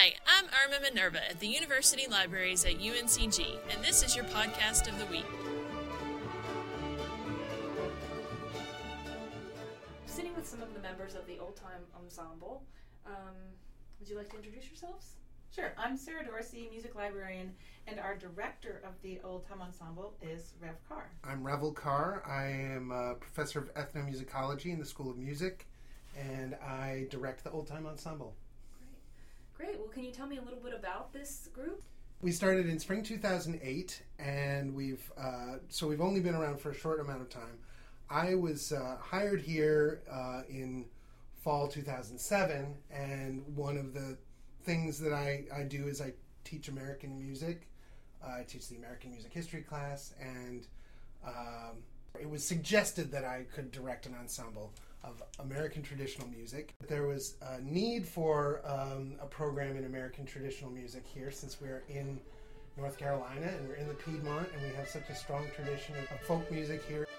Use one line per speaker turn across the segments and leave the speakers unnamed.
Hi, I'm Irma Minerva at the University Libraries at UNCG, and this is your podcast of the week.
Sitting with some of the members of the Old Time Ensemble. Would you like to introduce yourselves?
Sure. I'm Sarah Dorsey, music librarian, and our director of the Old Time Ensemble is Rev Carr.
I'm Revel Carr. I am a professor of ethnomusicology in the School of Music, and I direct the Old Time Ensemble.
Great. Well, can you tell me a little bit about this group?
We started in spring 2008, and we've only been around for a short amount of time. I was hired here in fall 2007, and one of the things that I do is I teach American music. I teach the American music history class, and it was suggested that I could direct an ensemble of American traditional music. There was a need for a program in American traditional music here, since we're in North Carolina and we're in the Piedmont, and we have such a strong tradition of folk music here.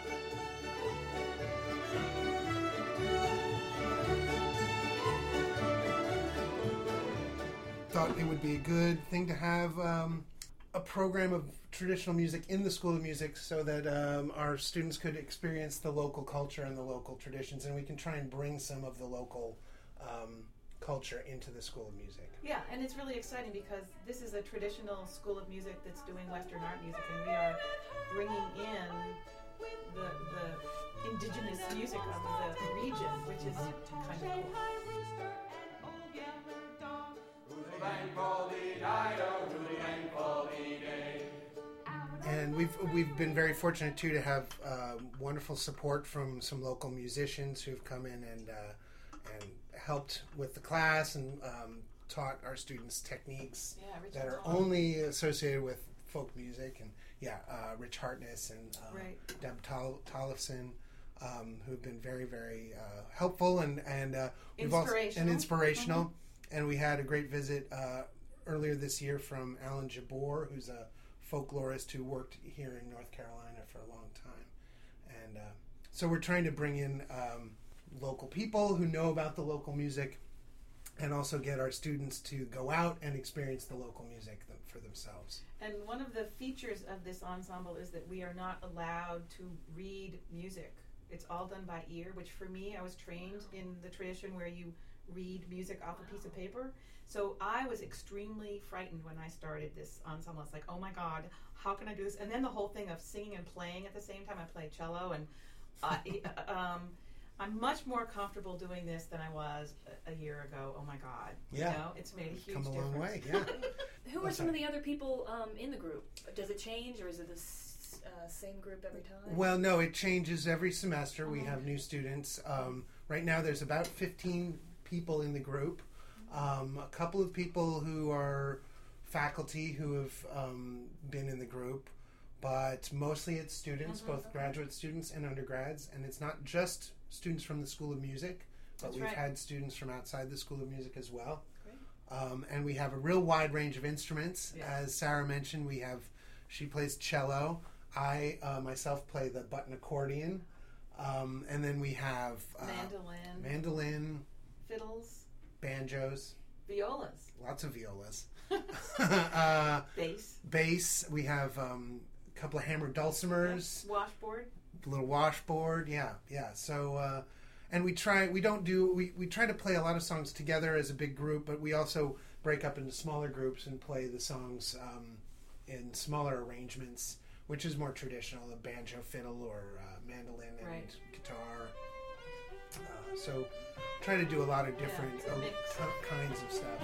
Thought it would be a good thing to have a program of traditional music in the School of Music so that our students could experience the local culture and the local traditions, and we can try and bring some of the local culture into the School of Music.
Yeah, and it's really exciting because this is a traditional School of Music that's doing Western art music, and we are bringing in the indigenous music of the region, which is kind of cool.
And we've been very fortunate too to have wonderful support from some local musicians who've come in and helped with the class and taught our students techniques that are only associated with folk music. And Rich Hartness and Deb Tollefson, who've been very, very helpful and inspirational. Mm-hmm. And we had a great visit earlier this year from Alan Jabbour, who's a folklorist who worked here in North Carolina for a long time. And so we're trying to bring in local people who know about the local music, and also get our students to go out and experience the local music for themselves.
And one of the features of this ensemble is that we are not allowed to read music. It's all done by ear, which for me, I was trained in the tradition where you read music off a piece of paper. So I was extremely frightened when I started this ensemble. It's like, oh my God, how can I do this? And then the whole thing of singing and playing at the same time. I play cello, and I'm much more comfortable doing this than I was a year ago. Oh my God.
Yeah.
You know, it's made a huge
difference. Come a long way,
yeah. Who are some of the other people in the group? Does it change, or is it the same group every time?
Well, no, it changes every semester. We have new students. Right now there's about 15 people in the group. A couple of people who are faculty who have been in the group, but mostly it's students, both graduate students and undergrads, and it's not just students from the School of Music, but we've had students from outside the School of Music as well. And we have a real wide range of instruments. Yeah. As Sarah mentioned, she plays cello. I myself play the button accordion. And then we have mandolin,
fiddles,
banjos,
violas.
Lots of violas.
Bass.
We have a couple of hammered dulcimers.
Washboard.
Little washboard. Yeah. So, and we try to play a lot of songs together as a big group, but we also break up into smaller groups and play the songs in smaller arrangements, which is more traditional, a banjo, fiddle, or mandolin and guitar. So try to do a lot of different kinds of stuff.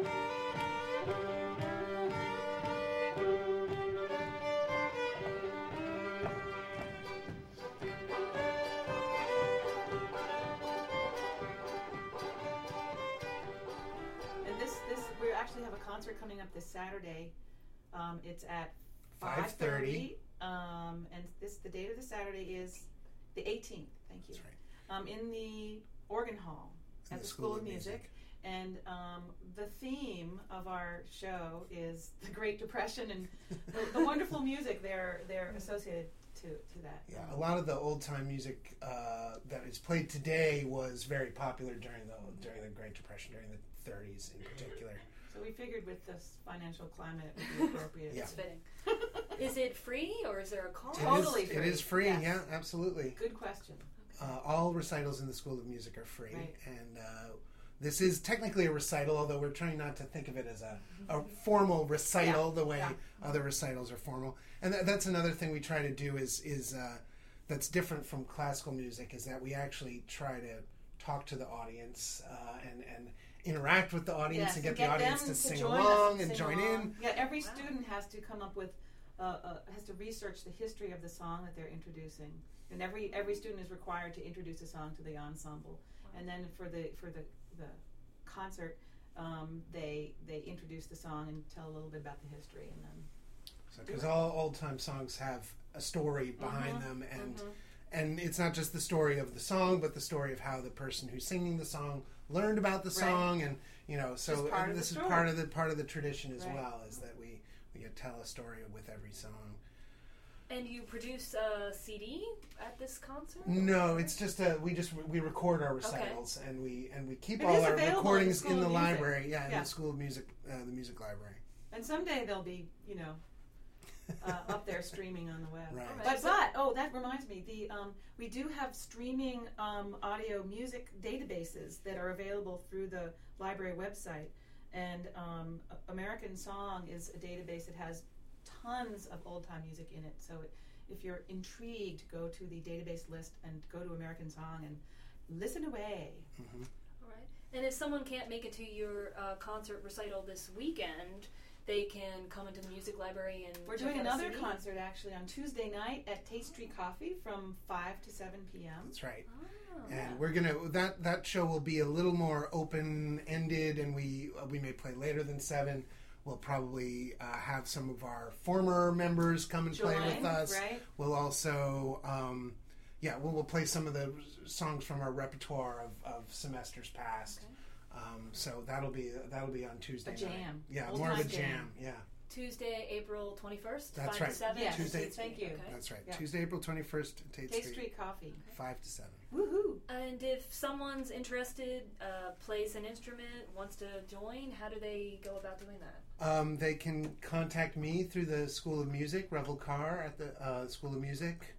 And this we actually have a concert coming up this Saturday. It's at 5:30. And the date of the Saturday is the 18th. Thank you.
That's right.
In the organ hall at the School of Music. And the theme of our show is the Great Depression and the wonderful music they're associated to that.
Yeah, a lot of the old time music that is played today was very popular during the Great Depression, during the 30s in particular.
So we figured with this financial climate, it would be appropriate.
Yeah.
It's fitting. Is it free or is there a cost?
Totally
It is free,
yes.
yeah, absolutely.
Good question.
All recitals in the School of Music are free,
Right.
and this is technically a recital, although we're trying not to think of it as a formal recital the way other recitals are formal. And that's another thing we try to do is that's different from classical music, is that we actually try to talk to the audience and interact with the audience
Yes,
and get the
them
audience to sing
join us
along and
sing
join
along.
in.
Yeah, every
Wow.
student has to come up with, has to research the history of the song that they're introducing, and every student is required to introduce a song to the ensemble, and then for the concert, they introduce the song and tell a little bit about the history, and then
Because all old time songs have a story behind them, and it's not just the story of the song, but the story of how the person who's singing the song learned about the song, and so
Just part of
this
the
is
story.
part of the tradition as
Right.
well, is that we tell a story with every song.
And you produce a CD at this concert?
No, it's just we record our recitals, and we keep
It
all
is
our
available
recordings
School
in the
of Music.
library, in
Yeah.
the School of Music, the music library.
and someday they'll be up there streaming on the web.
Right.
Alright.
But that reminds me, we do have streaming audio music databases that are available through the library website, and American Song is a database that has tons of old time music in it. So if you're intrigued, go to the database list and go to American Song and listen away.
All right. And if someone can't make it to your concert recital this weekend, they can come into the music library and
We're
check
doing
out a
another
CD?
concert actually on Tuesday night at Tate Street Coffee from 5 to 7 p.m.
That's right.
Oh.
And we're gonna that show will be a little more open ended, and we may play later than 7. We'll probably have some of our former members come and play with us.
Right?
We'll also we'll play some of the songs from our repertoire of semesters past.
Okay.
So that'll be on Tuesday
A
night.
jam.
Yeah,
Old
more of a
time
jam.
jam.
Yeah,
Tuesday, April 21st,
That's
5
right.
to 7?
Yes,
Tuesday-
thank you.
Okay.
that's right.
Yeah.
Tuesday, April 21st, Tate
Tate
Street,
Street Coffee.
5 to 7.
Woohoo!
And if someone's interested, plays an instrument, wants to join, how do they go about doing that?
They can contact me through the School of Music, Revel Carr at the School of Music,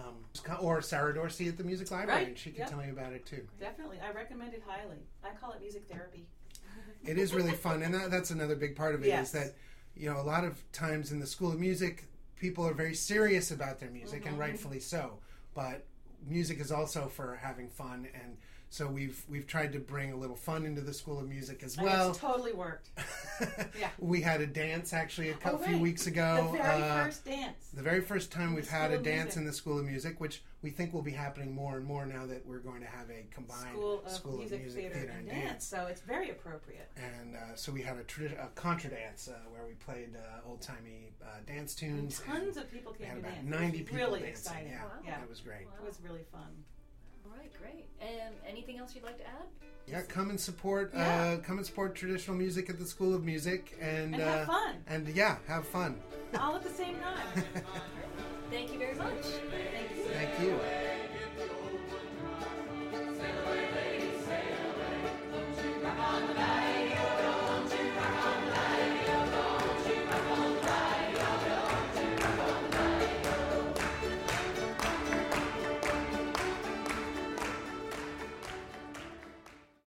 or Sarah Dorsey at the Music Library,
Right.
and she can
Yep.
tell you about it too.
Definitely. I recommend it highly. I call it music therapy.
It is really fun, and that's another big part of it,
Yes.
is that a lot of times in the School of Music, people are very serious about their music, and rightfully so. But music is also for having fun, and so we've tried to bring a little fun into the School of Music as
And
well.
it's totally worked. Yeah.
We had a dance actually a
Oh,
few
right.
weeks ago.
The very first dance.
The very first time
In
we've
the
had
School
a
of
dance
Music.
in the School of Music, which we think will be happening more and more now that we're going to have a combined
School of Music, Theater, and Dance. So it's very appropriate.
And so we had a contra dance where we played old-timey dance tunes.
Tons of people
we
came
had
to
about
dance.
90
it was
people
really
dancing.
exciting.
Yeah,
Wow.
Yeah.
it was great.
It was really fun.
All right, great. And anything else you'd like to add?
Yeah, come and support
Yeah.
traditional music at the School of Music, and
have fun.
And yeah, have fun.
All at the same time.
Thank you very much.
Thank you.
Thank you.